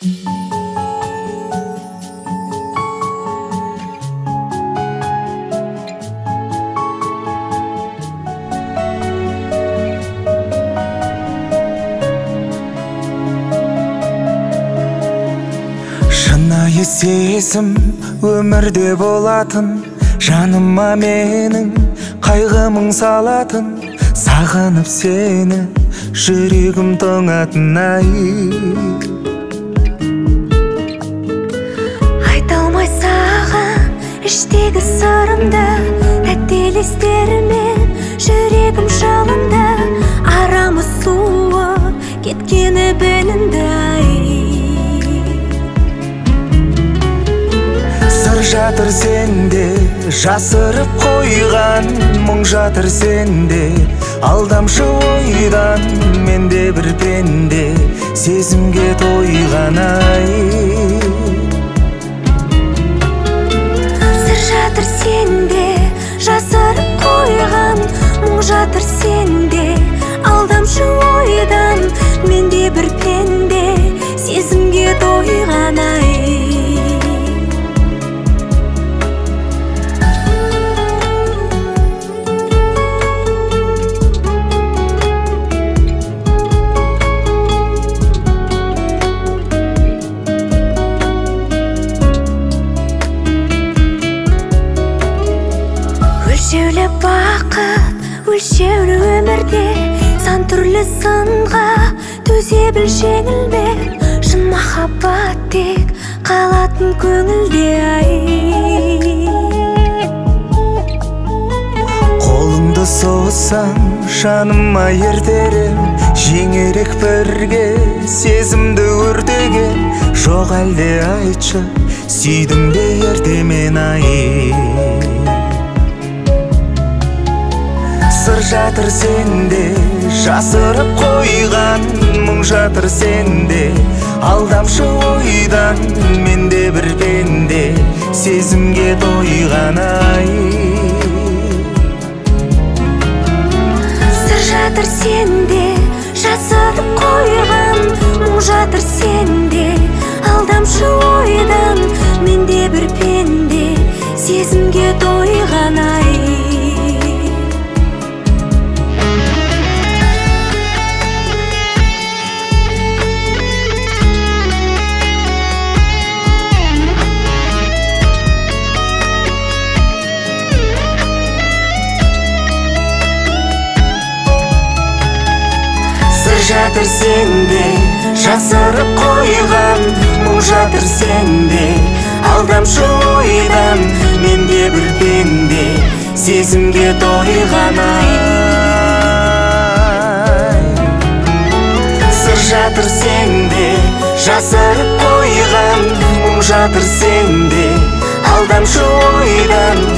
Шынайы сезім өмірде болатын, жаныма менің қайғымың салатын. Сағынып сені жүрегім тоңатын ай. Айта алмай саған іштегі сырымды, тәтті елестерімен жүрегім жалынды. Арамыз суып кеткені білінді ай. Сыр жатыр сенде, жасырып қойған мұң жатыр сенде. Алдамшы ойдан менде бір пенде, сезімге тойған ай. Сыр жатыр сенде, жасырып қойған мұң жатыр сенде. Алдамшы ойдан менде бір пенде, сезімге тойған ай. Өлшеулі бақыт, өлшеулі өмірде, сан түрлі сынға төзе біл жеңілме. Шын махаббат тек қалатын көңілде ай. Қолыңды созсам жаныма ертерем, жеңерек бірге сезімді өртеген. Жоқ әлде айтшы, сүйдім бе ерте мен ай. Сыр жатыр сенде, жасырып қойған мұң жатыр сенде. Алдамшы ойдан менде бір пенде, сезімге тойған ай. Сыр жатыр сенде, жасырып қойған мұң жатыр сенде. Алдамшы ойдан менде бір пенде, сезімге тойған ай. Жатыр сенде, жасырып қойған мұң жатыр сенде. Алдамшы ойдан менде бір пенде, сезімге тойған ай. Сыр жатыр сенде, жасырып қойған мұң жатыр сенде. Алдамшы ойдан